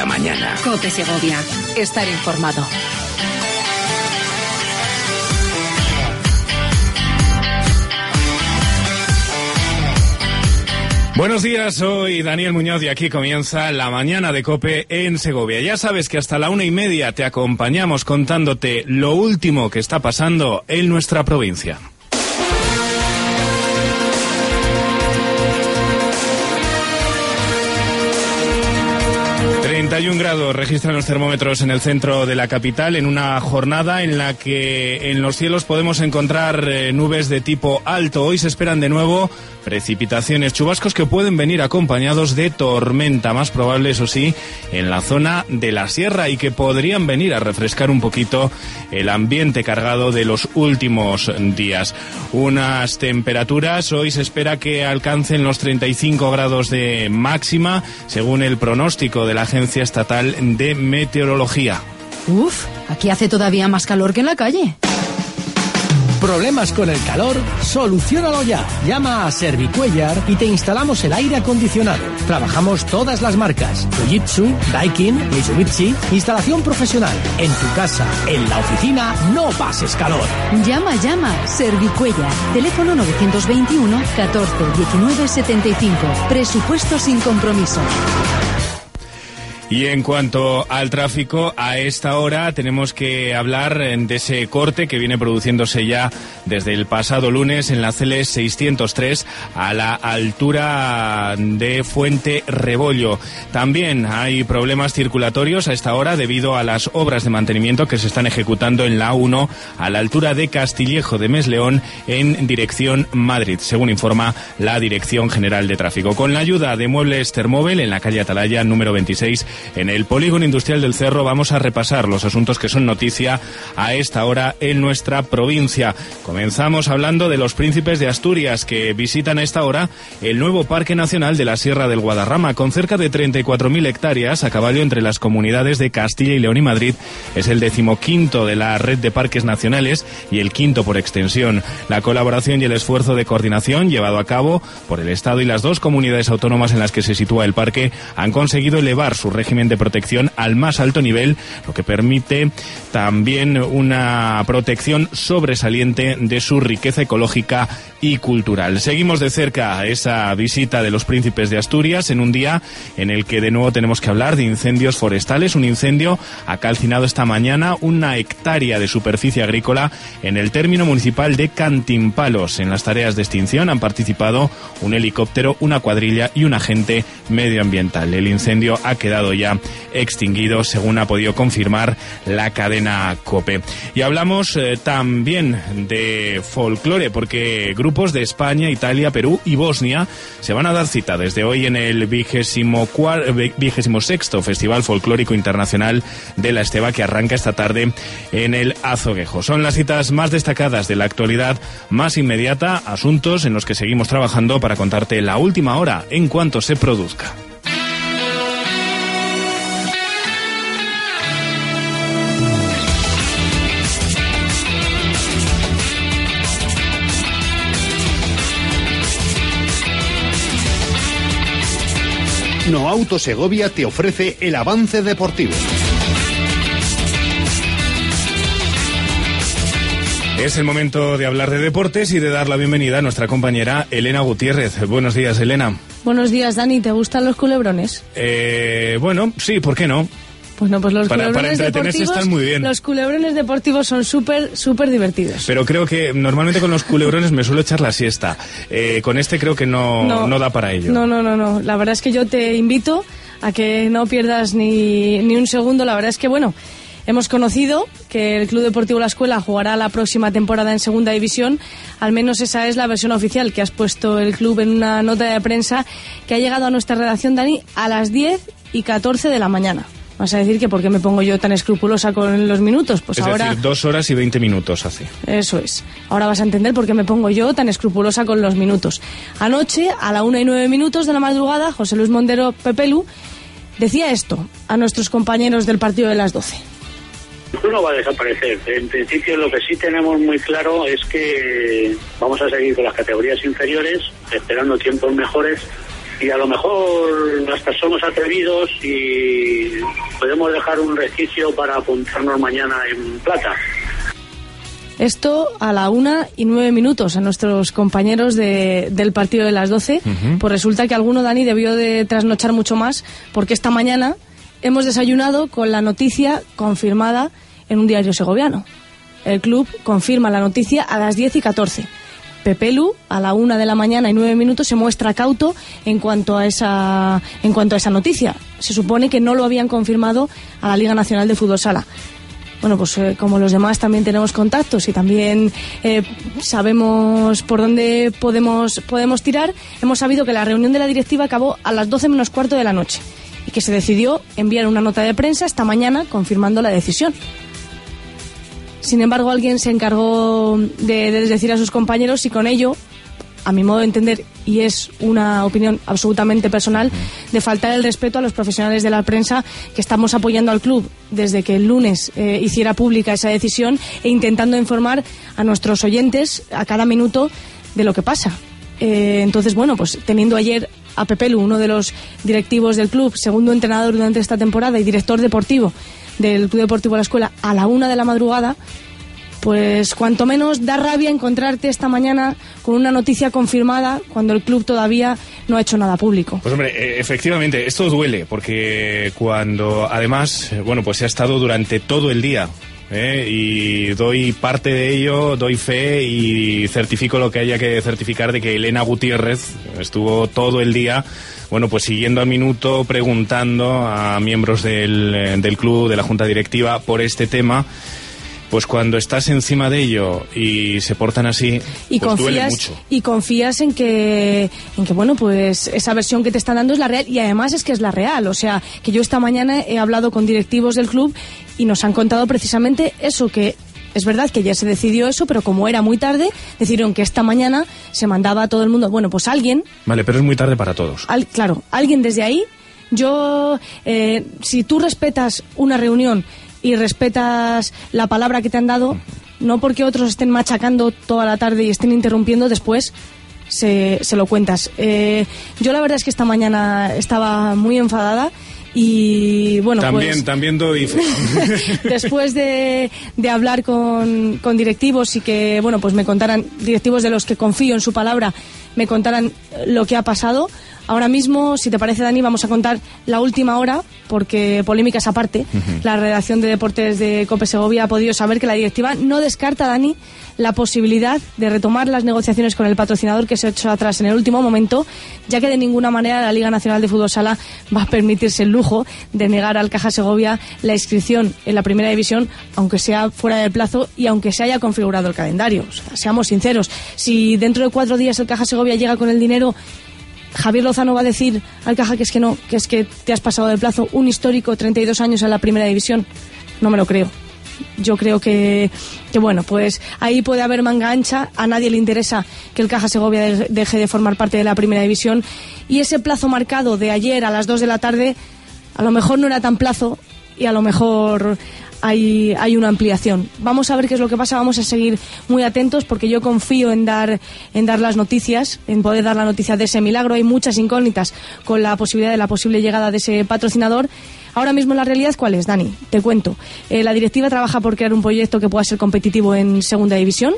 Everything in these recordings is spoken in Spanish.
la mañana. COPE Segovia. Estar informado. Buenos días, soy Daniel Muñoz y aquí comienza la mañana de COPE en Segovia. Ya sabes que hasta la 1:30 te acompañamos contándote lo último que está pasando en nuestra provincia. 31 grados registran los termómetros en el centro de la capital en una jornada en la que en los cielos podemos encontrar nubes de tipo alto. Hoy se esperan de nuevo precipitaciones, chubascos que pueden venir acompañados de tormenta, más probable, eso sí, en la zona de la sierra y que podrían venir a refrescar un poquito el ambiente cargado de los últimos días. Unas temperaturas, hoy se espera que alcancen los 35 grados de máxima, según el pronóstico de la Agencia Estatal de Meteorología. Uf, aquí hace todavía más calor que en la calle. ¿Problemas con el calor? Soluciónalo ya. Llama a Servicuellar y te instalamos el aire acondicionado. Trabajamos todas las marcas: Fujitsu, Daikin, Mitsubishi. Instalación profesional. En tu casa, en la oficina, no pases calor. Llama. Servicuellar. Teléfono 921 14 19 75. Presupuesto sin compromiso. Y en cuanto al tráfico, a esta hora tenemos que hablar de ese corte que viene produciéndose ya desde el pasado lunes en la CL 603 a la altura de Fuente Rebollo. También hay problemas circulatorios a esta hora debido a las obras de mantenimiento que se están ejecutando en la A1 a la altura de Castillejo de Mesleón en dirección Madrid, según informa la Dirección General de Tráfico. Con la ayuda de Muebles Termóvil en la calle Atalaya número 26, en el Polígono Industrial del Cerro, vamos a repasar los asuntos que son noticia a esta hora en nuestra provincia. Comenzamos hablando de los príncipes de Asturias, que visitan a esta hora el nuevo Parque Nacional de la Sierra del Guadarrama, con cerca de 34.000 hectáreas a caballo entre las comunidades de Castilla y León y Madrid. Es el 15º de la red de parques nacionales y el 5º por extensión. La colaboración y el esfuerzo de coordinación llevado a cabo por el Estado y las dos comunidades autónomas en las que se sitúa el parque han conseguido elevar su régimen de protección al más alto nivel, lo que permite también una protección sobresaliente de su riqueza ecológica y cultural. Seguimos de cerca esa visita de los príncipes de Asturias en un día en el que de nuevo tenemos que hablar de incendios forestales. Un incendio ha calcinado esta mañana 1 hectárea de superficie agrícola en el término municipal de Cantimpalos. En las tareas de extinción han participado un helicóptero, una cuadrilla y un agente medioambiental. El incendio ha quedado ya extinguido, según ha podido confirmar la cadena COPE. Y hablamos también de folclore, porque grupos de España, Italia, Perú y Bosnia se van a dar cita desde hoy en el 26º Festival Folclórico Internacional de la Esteva, que arranca esta tarde en el Azoguejo. Son las citas más destacadas de la actualidad más inmediata, asuntos en los que seguimos trabajando para contarte la última hora en cuanto se produzca. No Auto Segovia te ofrece el avance deportivo. Es el momento de hablar de deportes y de dar la bienvenida a nuestra compañera Elena Gutiérrez. Buenos días, Elena. Buenos días, Dani. ¿Te gustan los culebrones? Bueno, sí, ¿por qué no? Bueno, pues los para entretenerse deportivos están muy bien. Los culebrones deportivos son súper divertidos. Pero creo que normalmente con los culebrones me suelo echar la siesta. Con este creo que no da para ello. No. La verdad es que yo te invito a que no pierdas ni un segundo. La verdad es que, bueno, hemos conocido que el Club Deportivo La Escuela jugará la próxima temporada en Segunda División. Al menos esa es la versión oficial que has puesto el club en una nota de prensa que ha llegado a nuestra redacción, Dani, a las 10:14 de la mañana. Vas a decir que por qué me pongo yo tan escrupulosa con los minutos. Pues es ahora, decir, 2 horas y 20 minutos hace. Eso es. Ahora vas a entender por qué me pongo yo tan escrupulosa con los minutos. Anoche, a la 1:09 de la madrugada, José Luis Mondero Pepelu decía esto a nuestros compañeros del partido de las 12. No va a desaparecer. En principio, lo que sí tenemos muy claro es que vamos a seguir con las categorías inferiores, esperando tiempos mejores, y a lo mejor hasta somos atrevidos y podemos dejar un resquicio para apuntarnos mañana en plata. Esto a la 1:09 a nuestros compañeros del partido de las 12. Pues resulta que alguno, Dani, debió de trasnochar mucho más, porque esta mañana hemos desayunado con la noticia confirmada en un diario segoviano. El club confirma la noticia a las 10:14. Pepe Lu, a la 1:09 se muestra cauto en cuanto a esa noticia. Se supone que no lo habían confirmado a la Liga Nacional de Fútbol Sala. Bueno, pues como los demás también tenemos contactos y también sabemos por dónde podemos tirar, hemos sabido que la reunión de la directiva acabó a las 12 menos cuarto de la noche y que se decidió enviar una nota de prensa esta mañana confirmando la decisión. Sin embargo, alguien se encargó de decir a sus compañeros y con ello, a mi modo de entender, y es una opinión absolutamente personal, de faltar el respeto a los profesionales de la prensa que estamos apoyando al club desde que el lunes hiciera pública esa decisión e intentando informar a nuestros oyentes a cada minuto de lo que pasa. Entonces, bueno, pues teniendo ayer a Pepe Lu, uno de los directivos del club, segundo entrenador durante esta temporada y director deportivo del Club Deportivo La Escuela, a la 1 de la madrugada, pues cuanto menos da rabia encontrarte esta mañana con una noticia confirmada cuando el club todavía no ha hecho nada público. Pues hombre, efectivamente, esto duele, porque cuando además, bueno, pues se ha estado durante todo el día, y doy parte de ello, doy fe y certifico lo que haya que certificar de que Elena Gutiérrez estuvo todo el día, bueno, pues siguiendo al minuto, preguntando a miembros del club, de la junta directiva, por este tema. Pues cuando estás encima de ello y se portan así, y pues duele confías, mucho. Y confías en que bueno, pues esa versión que te están dando es la real, y además es que es la real. O sea, que yo esta mañana he hablado con directivos del club y nos han contado precisamente eso, que es verdad que ya se decidió eso, pero como era muy tarde, decidieron que esta mañana se mandaba a todo el mundo. Bueno, pues alguien... Vale, pero es muy tarde para todos. Claro, alguien desde ahí, si tú respetas una reunión y respetas la palabra que te han dado, no porque otros estén machacando toda la tarde y estén interrumpiendo, después se lo cuentas. Yo la verdad es que esta mañana estaba muy enfadada y bueno, también doy fe. Después de hablar con directivos y que bueno, pues me contaran, directivos de los que confío en su palabra, me contaran lo que ha pasado. Ahora mismo, si te parece, Dani, vamos a contar la última hora, porque polémicas aparte, la redacción de deportes de COPE Segovia ha podido saber que la directiva no descarta, Dani, la posibilidad de retomar las negociaciones con el patrocinador que se ha hecho atrás en el último momento, ya que de ninguna manera la Liga Nacional de Fútbol Sala va a permitirse el lujo de negar al Caja Segovia la inscripción en la primera división, aunque sea fuera del plazo y aunque se haya configurado el calendario. O sea, seamos sinceros, si dentro de 4 días el Caja Segovia llega con el dinero, Javier Lozano va a decir al Caja que es que te has pasado del plazo, un histórico 32 años en la primera división. No me lo creo. Yo creo que bueno, pues ahí puede haber manga ancha. A nadie le interesa que el Caja Segovia deje de formar parte de la primera división, y ese plazo marcado de ayer a las 2 de la tarde a lo mejor no era tan plazo y a lo mejor hay una ampliación. Vamos a ver qué es lo que pasa, vamos a seguir muy atentos, porque yo confío en dar las noticias, en poder dar la noticia de ese milagro. Hay muchas incógnitas con la posibilidad de la posible llegada de ese patrocinador. Ahora mismo la realidad, ¿cuál es, Dani? Te cuento. La directiva trabaja por crear un proyecto que pueda ser competitivo en segunda división.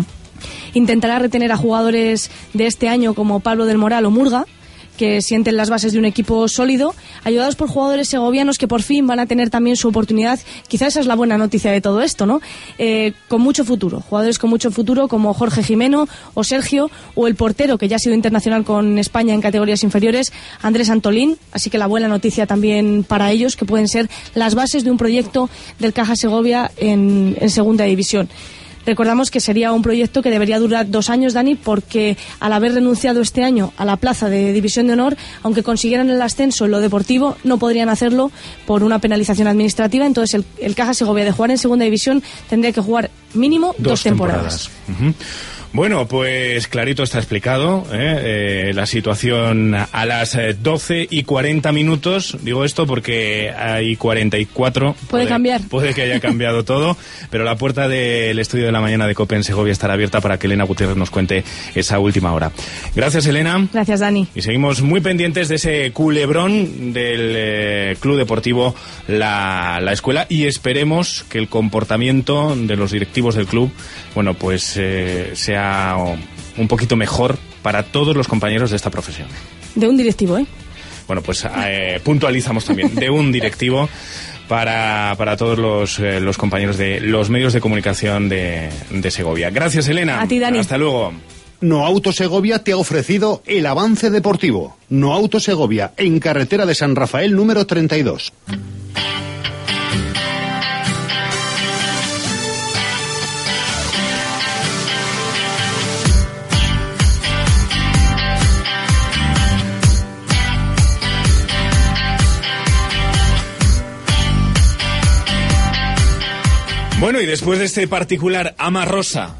Intentará retener a jugadores de este año como Pablo del Moral o Murga, que sienten las bases de un equipo sólido, ayudados por jugadores segovianos que por fin van a tener también su oportunidad. Quizás esa es la buena noticia de todo esto, ¿no? Con mucho futuro, jugadores con mucho futuro como Jorge Jimeno o Sergio, o el portero que ya ha sido internacional con España en categorías inferiores, Andrés Antolín. Así que la buena noticia también para ellos, que pueden ser las bases de un proyecto del Caja Segovia en segunda división. Recordamos que sería un proyecto que debería durar 2 años, Dani, porque al haber renunciado este año a la plaza de División de Honor, aunque consiguieran el ascenso en lo deportivo, no podrían hacerlo por una penalización administrativa. Entonces el Caja Segovia, de jugar en segunda división, tendría que jugar mínimo 2 temporadas. Bueno, pues clarito está explicado la situación a las 12:40. Digo esto porque hay 44. Puede cambiar. Puede que haya cambiado todo, pero la puerta del estudio de la mañana de COPE en Segovia estará abierta para que Elena Gutiérrez nos cuente esa última hora. Gracias, Elena. Gracias, Dani. Y seguimos muy pendientes de ese culebrón del Club Deportivo La Escuela, y esperemos que el comportamiento de los directivos del club, bueno, pues sea un poquito mejor para todos los compañeros de esta profesión. De un directivo, ¿eh? Bueno, pues puntualizamos también, de un directivo para todos los compañeros de los medios de comunicación de Segovia. Gracias, Elena. A ti, Dani. Hasta luego. Noauto Segovia te ha ofrecido el avance deportivo. Noauto Segovia, en carretera de San Rafael número 32. Bueno, y después de este particular ama rosa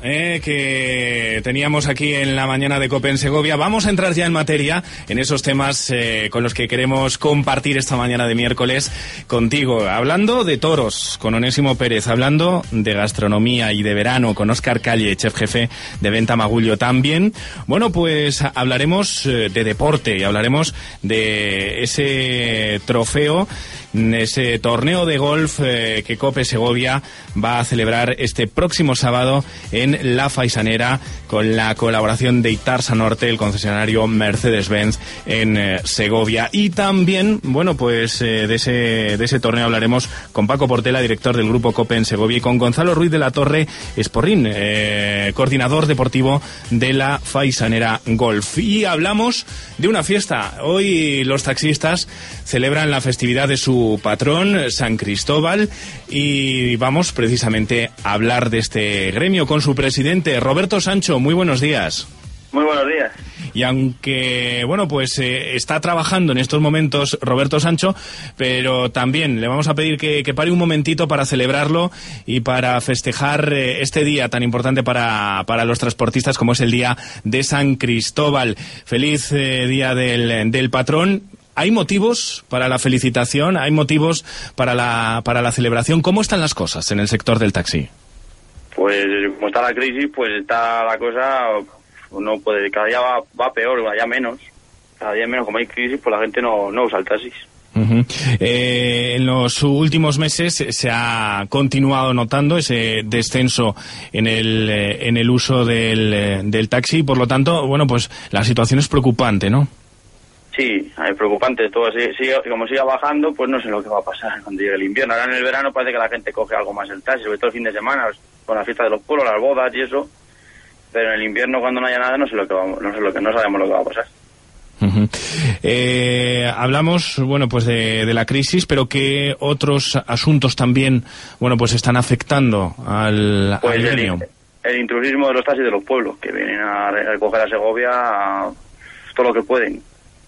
que teníamos aquí en la mañana de COPE en Segovia, vamos a entrar ya en materia, en esos temas con los que queremos compartir esta mañana de miércoles contigo. Hablando de toros, con Onésimo Pérez, hablando de gastronomía y de verano, con Óscar Calle, chef jefe de Venta Magullo también. Bueno, pues hablaremos de deporte y hablaremos de ese trofeo, ese torneo de golf que COPE Segovia va a celebrar este próximo sábado en La Faisanera, con la colaboración de Itarsa Norte, el concesionario Mercedes-Benz en Segovia. Y también, bueno, pues de ese torneo hablaremos con Paco Portela, director del Grupo COPE en Segovia, y con Gonzalo Ruiz de la Torre Esporrín, coordinador deportivo de La Faisanera Golf. Y hablamos de una fiesta. Hoy los taxistas celebran la festividad de su patrón, San Cristóbal, y vamos precisamente a hablar de este gremio con su presidente, Roberto Sancho. Muy buenos días. Muy buenos días. Y aunque, bueno, pues está trabajando en estos momentos Roberto Sancho, pero también le vamos a pedir que pare un momentito para celebrarlo y para festejar este día tan importante para los transportistas como es el Día de San Cristóbal. Feliz Día del Patrón. ¿Hay motivos para la felicitación? ¿Hay motivos para la celebración? ¿Cómo están las cosas en el sector del taxi? Pues como está la crisis, pues está la cosa, no puede, cada día va peor, cada día menos. Cada día menos, como hay crisis, pues la gente no usa el taxi. Uh-huh. En los últimos meses se ha continuado notando ese descenso en el uso del taxi, por lo tanto, bueno, pues la situación es preocupante, ¿no? Sí, es preocupante. Todo como siga bajando, pues no sé lo que va a pasar cuando llegue el invierno. Ahora en el verano parece que la gente coge algo más el taxi, sobre todo el fin de semana, con la fiesta de los pueblos, las bodas y eso. Pero en el invierno, cuando no haya nada, no sabemos lo que va a pasar. Uh-huh. Hablamos, bueno, pues de la crisis, pero ¿qué otros asuntos también, bueno, pues están afectando al gremio? El intrusismo de los taxis de los pueblos, que vienen a recoger a Segovia todo lo que pueden.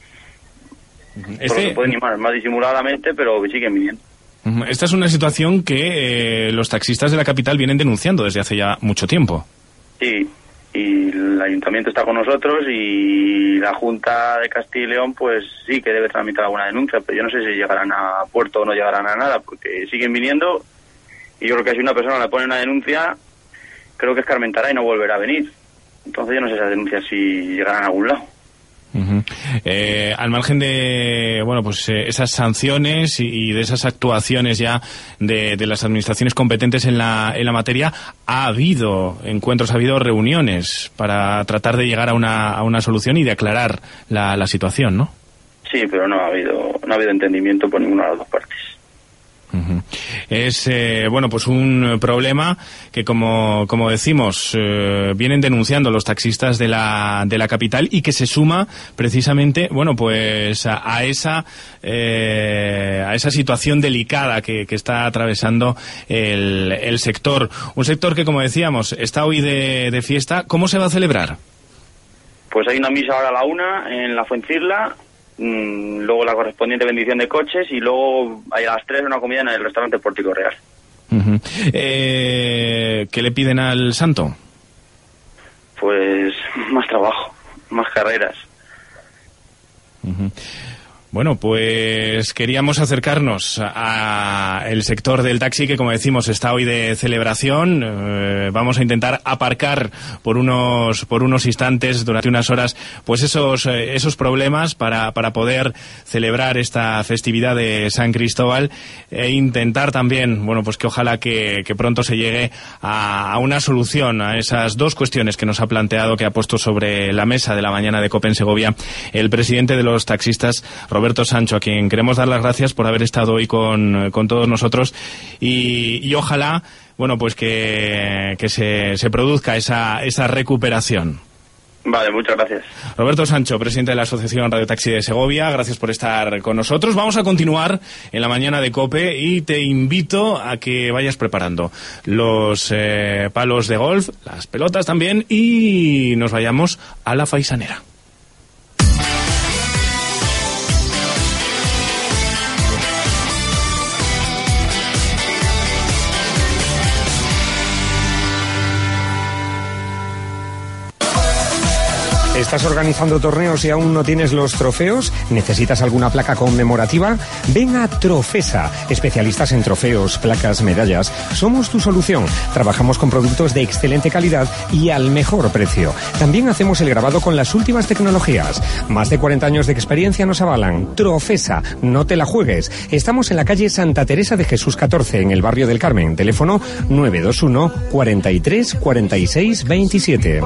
Todo lo que pueden, y más disimuladamente, pero siguen viniendo. Esta es una situación que los taxistas de la capital vienen denunciando desde hace ya mucho tiempo. Sí, y el ayuntamiento está con nosotros y la Junta de Castilla y León pues sí que debe tramitar alguna denuncia, pero yo no sé si llegarán a puerto o no llegarán a nada, porque siguen viniendo y yo creo que si una persona le pone una denuncia, creo que escarmentará y no volverá a venir. Entonces yo no sé esas denuncias si llegarán a algún lado. Uh-huh. Al margen de, bueno, pues esas sanciones y de esas actuaciones ya de las administraciones competentes en la materia, ha habido encuentros, ha habido reuniones para tratar de llegar a una solución y de aclarar la situación, ¿no? Sí, pero no ha habido entendimiento por ninguna de las dos partes. Uh-huh. Es bueno, pues un problema que como decimos vienen denunciando los taxistas de la capital y que se suma precisamente, bueno, pues a esa situación delicada que está atravesando el sector, un sector que, como decíamos, está hoy de fiesta. ¿Cómo se va a celebrar? Pues hay una misa ahora a la 1:00 en la Fuencisla. Luego la correspondiente bendición de coches y luego a las 3:00 una comida en el restaurante Pórtico Real. Uh-huh. ¿Qué le piden al santo? Pues más trabajo, más carreras. Uh-huh. Bueno, pues queríamos acercarnos al sector del taxi, que como decimos está hoy de celebración. Vamos a intentar aparcar por unos instantes, durante unas horas, pues esos problemas para poder celebrar esta festividad de San Cristóbal e intentar también, bueno, pues que ojalá que pronto se llegue a una solución a esas dos cuestiones que nos ha planteado, que ha puesto sobre la mesa de la mañana de COPE en Segovia el presidente de los taxistas, Roberto Sancho, a quien queremos dar las gracias por haber estado hoy con todos nosotros y ojalá, bueno, pues que se produzca esa recuperación. Vale, muchas gracias. Roberto Sancho, presidente de la Asociación Radio Taxi de Segovia, gracias por estar con nosotros. Vamos a continuar en la mañana de COPE y te invito a que vayas preparando los palos de golf, las pelotas también, y nos vayamos a la Faisanera. ¿Estás organizando torneos y aún no tienes los trofeos? ¿Necesitas alguna placa conmemorativa? Ven a Trofesa, especialistas en trofeos, placas, medallas. Somos tu solución. Trabajamos con productos de excelente calidad y al mejor precio. También hacemos el grabado con las últimas tecnologías. Más de 40 años de experiencia nos avalan. Trofesa, no te la juegues. Estamos en la calle Santa Teresa de Jesús 14, en el barrio del Carmen. Teléfono 921 43 46 27.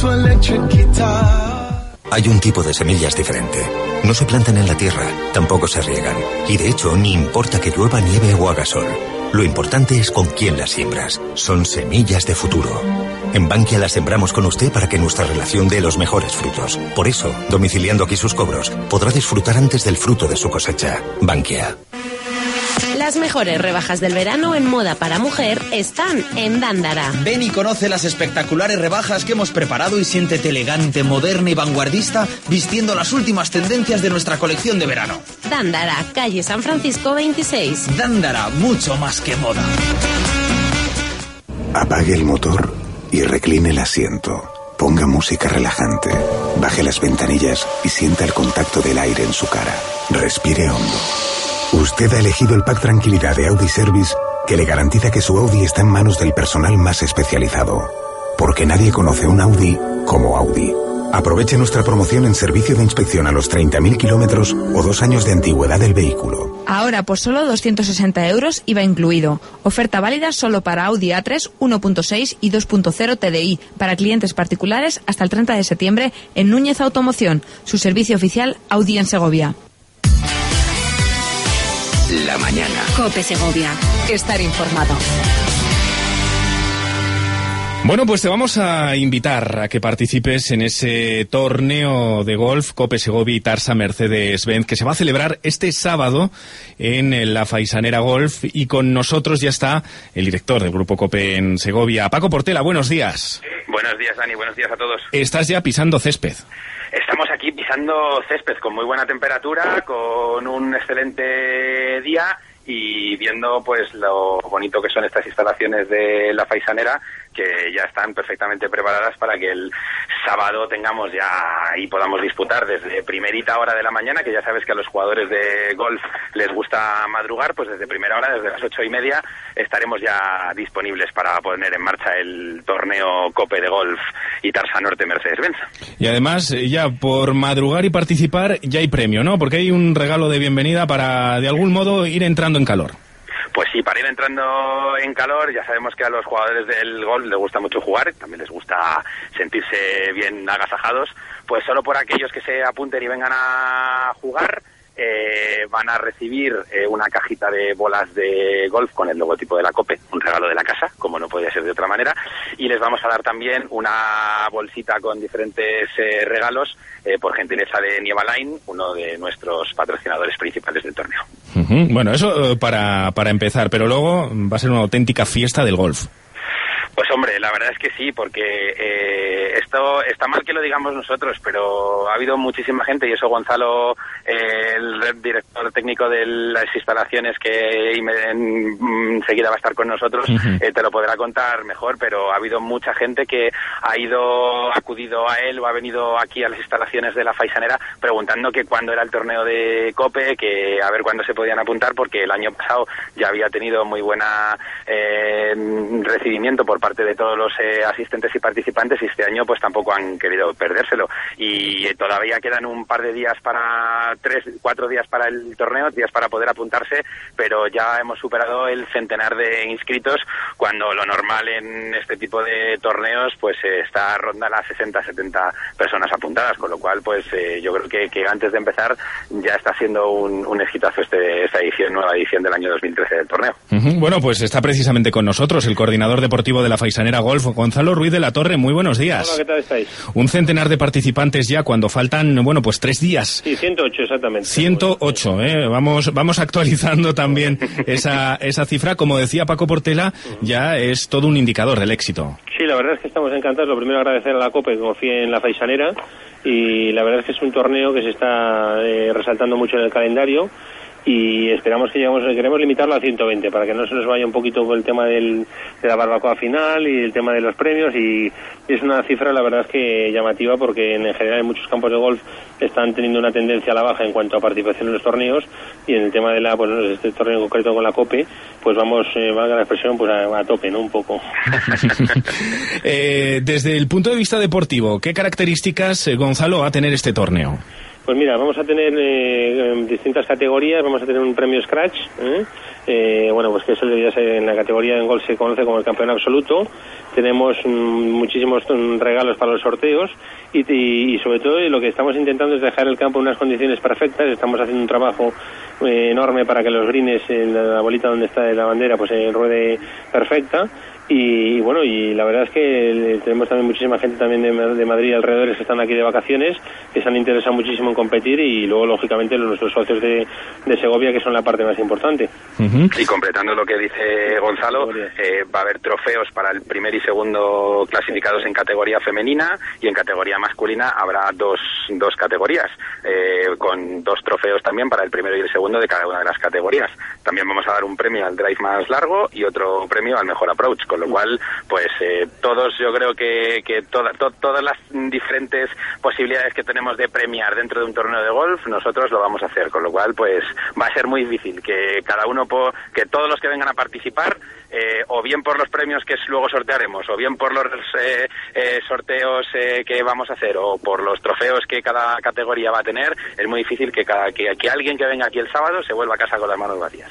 Hay un tipo de semillas diferente. No se plantan en la tierra, tampoco se riegan. Y de hecho, ni importa que llueva, nieve o haga sol. Lo importante es con quién las siembras. Son semillas de futuro. En Bankia las sembramos con usted para que nuestra relación dé los mejores frutos. Por eso, domiciliando aquí sus cobros, podrá disfrutar antes del fruto de su cosecha. Bankia. Las mejores rebajas del verano en moda para mujer están en Dándara. Ven y conoce las espectaculares rebajas que hemos preparado y siéntete elegante, moderna y vanguardista vistiendo las últimas tendencias de nuestra colección de verano. Dándara, calle San Francisco 26. Dándara, mucho más que moda. Apague el motor y recline el asiento. Ponga música relajante. Baje las ventanillas y sienta el contacto del aire en su cara. Respire hondo. Usted ha elegido el pack Tranquilidad de Audi Service, que le garantiza que su Audi está en manos del personal más especializado. Porque nadie conoce un Audi como Audi. Aproveche nuestra promoción en servicio de inspección a los 30.000 kilómetros o 2 años de antigüedad del vehículo. Ahora por solo 260 euros IVA incluido. Oferta válida solo para Audi A3, 1.6 y 2.0 TDI, para clientes particulares hasta el 30 de septiembre en Núñez Automoción, su servicio oficial Audi en Segovia. La mañana. COPE Segovia. Estar informado. Bueno, pues te vamos a invitar a que participes en ese torneo de golf COPE Segovia y Tarsa Mercedes-Benz, que se va a celebrar este sábado en la Faisanera Golf, y con nosotros ya está el director del Grupo COPE en Segovia, Paco Portela. Buenos días. Buenos días, Dani. Buenos días a todos. Estás ya pisando césped. Estamos aquí pisando césped con muy buena temperatura, con un excelente día y viendo pues lo bonito que son estas instalaciones de la Faisanera, que ya están perfectamente preparadas para que el sábado tengamos ya y podamos disputar desde primerita hora de la mañana, que ya sabes que a los jugadores de golf les gusta madrugar, pues desde primera hora, desde las 8:30, estaremos ya disponibles para poner en marcha el torneo COPE de golf y Tarsa Norte Mercedes-Benz. Y además, ya por madrugar y participar, ya hay premio, ¿no? Porque hay un regalo de bienvenida para, de algún modo, ir entrando en calor. Pues sí, para ir entrando en calor, ya sabemos que a los jugadores del golf les gusta mucho jugar, también les gusta sentirse bien agasajados, pues solo por aquellos que se apunten y vengan a jugar, van a recibir una cajita de bolas de golf con el logotipo de la COPE, un regalo de la casa, como no podía ser de otra manera, y les vamos a dar también una bolsita con diferentes regalos por gentileza de Nieva Line, uno de nuestros patrocinadores principales del torneo. Bueno, eso para empezar, pero luego va a ser una auténtica fiesta del golf. Pues Hombre, la verdad es que sí, porque esto está mal que lo digamos nosotros, pero ha habido muchísima gente, y eso Gonzalo, el director técnico de las instalaciones que enseguida va a estar con nosotros, te lo podrá contar mejor, pero ha habido mucha gente que ha acudido a él o ha venido aquí a las instalaciones de la Faisanera preguntando que cuándo era el torneo de COPE, que a ver cuándo se podían apuntar, porque el año pasado ya había tenido muy buena recibimiento por parte de todos los asistentes y participantes, y este año pues tampoco han querido perdérselo, y todavía quedan un par de días 4 días para el torneo, días para poder apuntarse, pero ya hemos superado el centenar de inscritos, cuando lo normal en este tipo de torneos pues ronda las 60-70 personas apuntadas, con lo cual pues yo creo que antes de empezar ya está siendo un exitazo esta nueva edición del año 2013 del torneo. Bueno, pues está precisamente con nosotros el coordinador deportivo de la Faisanera Golf, Gonzalo Ruiz de la Torre. Muy buenos días. Hola, ¿qué tal estáis? Un centenar de participantes ya cuando faltan, bueno, pues 3 días. Sí, 108 exactamente. 108, vamos actualizando también esa cifra. Como decía Paco Portela, ya es todo un indicador del éxito. Sí, la verdad es que estamos encantados. Lo primero, agradecer a la COPE que confíe en la Faisanera, y la verdad es que es un torneo que se está resaltando mucho en el calendario, y esperamos queremos limitarlo a 120 para que no se nos vaya un poquito con el tema de la barbacoa final y el tema de los premios, y es una cifra la verdad es que llamativa, porque en general en muchos campos de golf están teniendo una tendencia a la baja en cuanto a participación en los torneos, y en el tema de este torneo en concreto con la COPE pues vamos, valga la expresión, pues a tope, ¿no? Un poco. Desde el punto de vista deportivo, ¿qué características, Gonzalo, va a tener este torneo? Pues mira, vamos a tener distintas categorías. Vamos a tener un premio Scratch, bueno, pues que eso en la categoría en golf se conoce como el campeón absoluto. Tenemos muchísimos regalos para los sorteos, y sobre todo lo que estamos intentando es dejar el campo en unas condiciones perfectas. Estamos haciendo un trabajo enorme para que los greens, en la bolita donde está la bandera, pues ruede perfecta. Y bueno, y la verdad es que tenemos también muchísima gente también de Madrid alrededores que están aquí de vacaciones, que se han interesado muchísimo en competir, y luego lógicamente nuestros socios de Segovia, que son la parte más importante. Y completando lo que dice Gonzalo, va a haber trofeos para el primer y segundo clasificados en categoría femenina, y en categoría masculina habrá dos categorías, con 2 trofeos también para el primero y el segundo de cada una de las categorías. También vamos a dar un premio al drive más largo y otro premio al mejor approach, con lo cual pues todos, yo creo que todas las diferentes posibilidades que tenemos de premiar dentro de un torneo de golf, nosotros lo vamos a hacer, con lo cual pues va a ser muy difícil que cada uno, que todos los que vengan a participar, o bien por los premios que luego sortearemos, o bien por los sorteos que vamos a hacer, o por los trofeos que cada categoría va a tener, es muy difícil que alguien que venga aquí el sábado se vuelva a casa con las manos vacías.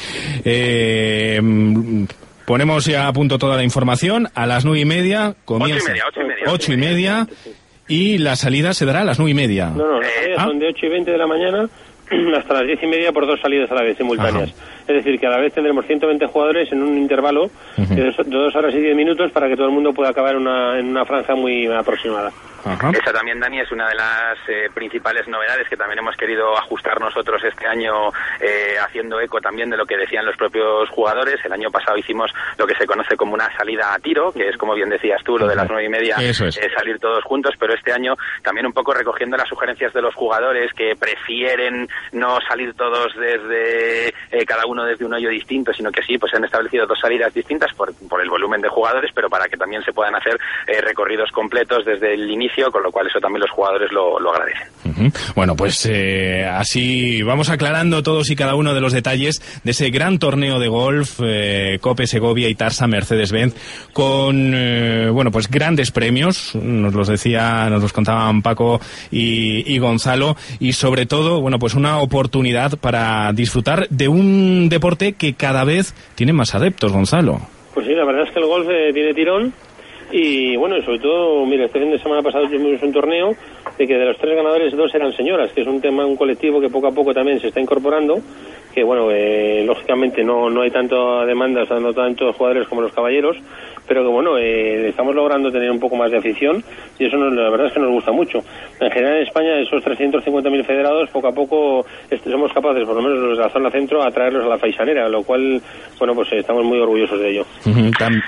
Ponemos ya a punto toda la información. A las 9:30 comienza. 8:30. Y la salida se dará a las 9:30. No, las salidas son de 8:20 de la mañana hasta las 10:30 por 2 salidas a la vez, simultáneas. Ajá. Es decir, que a la vez tendremos 120 jugadores en un intervalo de 2 horas y 10 minutos para que todo el mundo pueda acabar en una franja muy aproximada. Ajá. Esa también, Dani, es una de las principales novedades que también hemos querido ajustar nosotros este año, haciendo eco también de lo que decían los propios jugadores. El año pasado hicimos lo que se conoce como una salida a tiro, que es, como bien decías tú, lo de las 9:30, salir todos juntos, pero este año también un poco recogiendo las sugerencias de los jugadores que prefieren no salir todos desde cada uno desde un hoyo distinto, sino que sí, pues han establecido 2 salidas distintas por el volumen de jugadores, pero para que también se puedan hacer recorridos completos desde el inicio, con lo cual eso también los jugadores lo agradecen. Bueno, pues así vamos aclarando todos y cada uno de los detalles de ese gran torneo de golf, COPE Segovia y Tarsa Mercedes-Benz, con bueno, pues grandes premios, nos los contaban Paco y Gonzalo, y sobre todo, bueno, pues una oportunidad para disfrutar de un deporte que cada vez tiene más adeptos, Gonzalo. Pues sí, la verdad es que el golf tiene tirón. Y bueno, sobre todo, mira, este fin de semana pasado tuvimos un torneo de que de los 3 ganadores 2 eran señoras, que es un colectivo que poco a poco también se está incorporando, que bueno, lógicamente no hay tanta demanda, o sea, no tantos jugadores como los caballeros, pero que bueno, estamos logrando tener un poco más de afición, y eso la verdad es que nos gusta mucho. En general en España, esos 350.000 federados, poco a poco somos capaces, por lo menos los de la zona centro, a traerlos a la Faisanera, lo cual, bueno, pues estamos muy orgullosos de ello.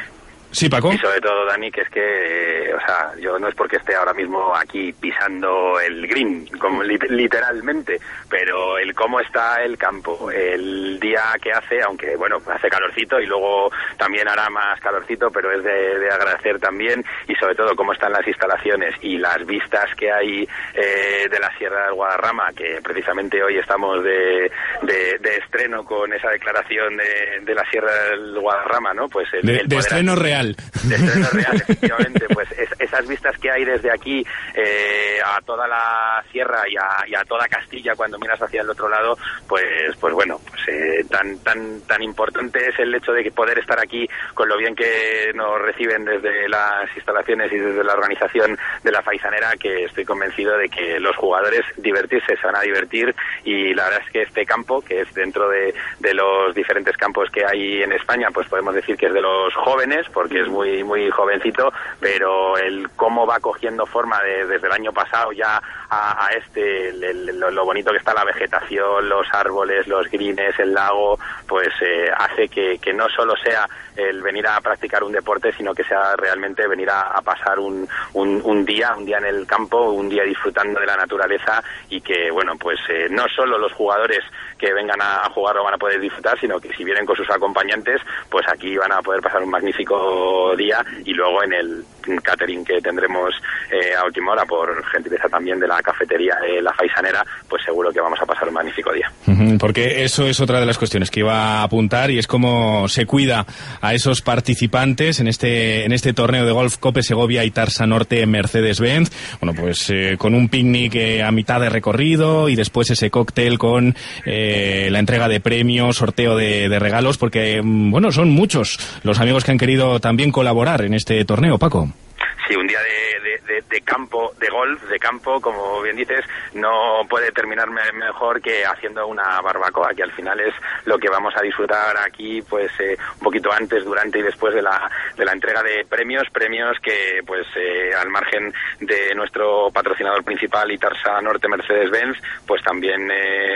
Sí, Paco. Y sobre todo, Dani, que es que, o sea, yo no es porque esté ahora mismo aquí pisando el green, como literalmente, pero el cómo está el campo, el día que hace, aunque, bueno, hace calorcito y luego también hará más calorcito, pero es de agradecer también, y sobre todo cómo están las instalaciones y las vistas que hay de la Sierra del Guadarrama, que precisamente hoy estamos de estreno con esa declaración de la Sierra del Guadarrama, ¿no? Pues de estreno real. De estreno real, efectivamente, pues esas vistas que hay desde aquí a toda la sierra y a toda Castilla cuando miras hacia el otro lado, pues bueno, pues tan importante es el hecho de que poder estar aquí con lo bien que nos reciben desde las instalaciones y desde la organización de la Faisanera, que estoy convencido de que los jugadores divertirse se van a divertir, y la verdad es que este campo, que es dentro de los diferentes campos que hay en España, pues podemos decir que es de los jóvenes, porque es muy muy jovencito, pero el cómo va cogiendo forma desde el año pasado ya a lo bonito que está la vegetación, los árboles, los greens, el lago, pues hace que no solo sea el venir a practicar un deporte, sino que sea realmente venir a pasar un día en el campo, un día disfrutando de la naturaleza, y que, bueno, pues no solo los jugadores que vengan a jugar lo van a poder disfrutar, sino que si vienen con sus acompañantes, pues aquí van a poder pasar un magnífico día, y luego en el catering que tendremos a última hora, por gentileza también de la cafetería La Faisanera, pues seguro que vamos a pasar un magnífico día. Porque eso es otra de las cuestiones que iba a apuntar, y es cómo se cuida a esos participantes en este torneo de golf Cope Segovia y Tarsa Norte Mercedes-Benz. Bueno, pues con un picnic a mitad de recorrido, y después ese cóctel con la entrega de premios, sorteo de regalos, porque, bueno, son muchos los amigos que han querido también colaborar en este torneo, Paco. Sí, un día de campo, de golf, de campo, como bien dices, no puede terminar mejor que haciendo una barbacoa, que al final es lo que vamos a disfrutar aquí, pues un poquito antes, durante y después de la entrega de premios que, pues al margen de nuestro patrocinador principal, Itarsa Norte Mercedes-Benz, pues también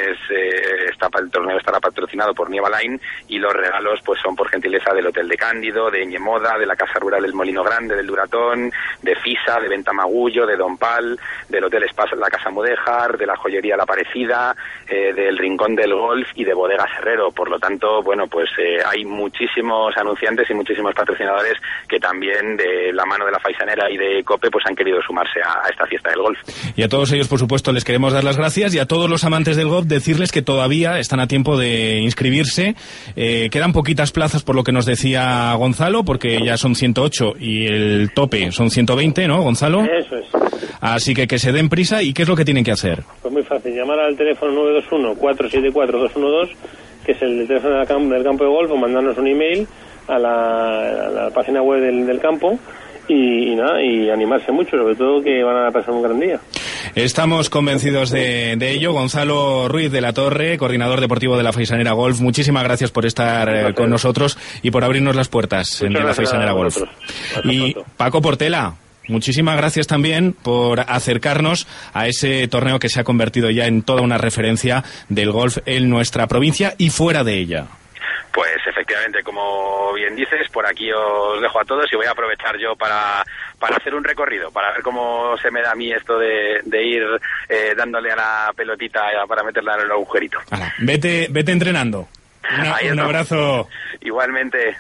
el torneo estará patrocinado por Nieva Line, y los regalos pues son por gentileza del Hotel de Cándido, de Ñemoda, de la Casa Rural del Molino Grande, del Duratón, de FISA, de Ventamagullo, de Don Pal, del Hotel Spa La Casa Mudéjar, de la Joyería La Parecida, del Rincón del Golf y de Bodegas Herrero. Por lo tanto, bueno, pues hay muchísimos anunciantes y muchísimos patrocinadores que también, de la mano de la Faisanera y de COPE, pues han querido sumarse a esta fiesta del golf. Y a todos ellos, por supuesto, les queremos dar las gracias, y a todos los amantes del golf decirles que todavía están a tiempo de inscribirse. Quedan poquitas plazas, por lo que nos decía Gonzalo, porque ya son 108 y el tope son 120, ¿no, Gonzalo? Eso es. Así que se den prisa. ¿Y qué es lo que tienen que hacer? Pues muy fácil, llamar al teléfono 921-474-212, que es el teléfono del campo de golf, o mandarnos un email a la página web del campo, y nada, y animarse mucho, sobre todo que van a pasar un gran día. Estamos convencidos de ello. Gonzalo Ruiz de la Torre, coordinador deportivo de la Faisanera Golf, muchísimas gracias por estar con nosotros y por abrirnos las puertas de la Faisanera Golf. Y Paco Portela, muchísimas gracias también por acercarnos a ese torneo que se ha convertido ya en toda una referencia del golf en nuestra provincia y fuera de ella. Pues efectivamente, como bien dices, por aquí os dejo a todos, y voy a aprovechar yo para hacer un recorrido, para ver cómo se me da a mí esto de ir dándole a la pelotita para meterla en el agujerito. Vete entrenando. Un abrazo. Igualmente.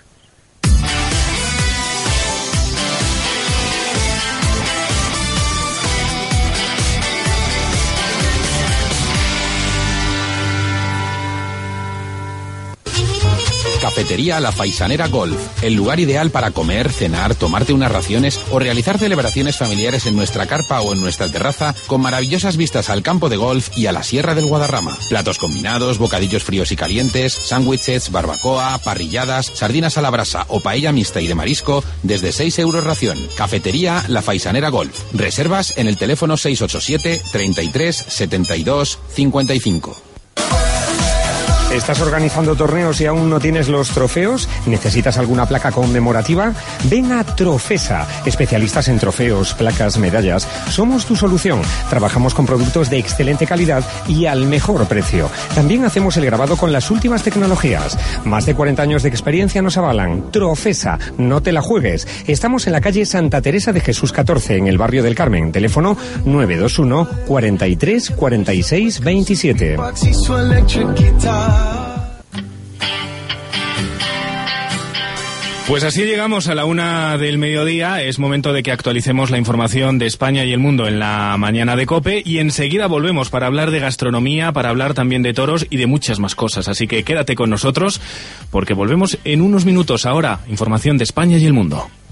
Cafetería La Faisanera Golf, el lugar ideal para comer, cenar, tomarte unas raciones o realizar celebraciones familiares en nuestra carpa o en nuestra terraza, con maravillosas vistas al campo de golf y a la Sierra del Guadarrama. Platos combinados, bocadillos fríos y calientes, sándwiches, barbacoa, parrilladas, sardinas a la brasa o paella mixta y de marisco desde 6 euros ración. Cafetería La Faisanera Golf. Reservas en el teléfono 687 33 72 55. ¿Estás organizando torneos y aún no tienes los trofeos? ¿Necesitas alguna placa conmemorativa? Ven a Trofesa, especialistas en trofeos, placas, medallas. Somos tu solución. Trabajamos con productos de excelente calidad y al mejor precio. También hacemos el grabado con las últimas tecnologías. Más de 40 años de experiencia nos avalan. Trofesa, no te la juegues. Estamos en la calle Santa Teresa de Jesús 14, en el barrio del Carmen. Teléfono 921 43 46 27. Pues así llegamos a la 1 del mediodía. Es momento de que actualicemos la información de España y el mundo en la mañana de COPE, y enseguida volvemos para hablar de gastronomía, para hablar también de toros y de muchas más cosas. Así que quédate con nosotros porque volvemos en unos minutos. Ahora, información de España y el mundo.